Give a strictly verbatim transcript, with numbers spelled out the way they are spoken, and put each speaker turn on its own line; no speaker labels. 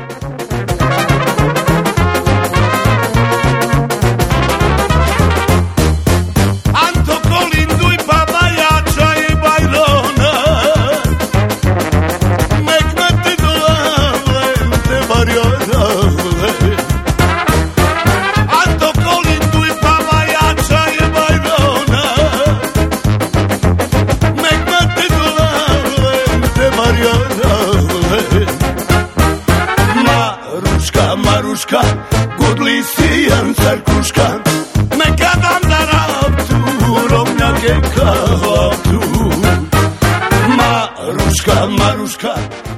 Maruška, Maruška, gudli si jan carkuška, neka dam da raptu, rovnjake kao tu. Maruška, Maruška,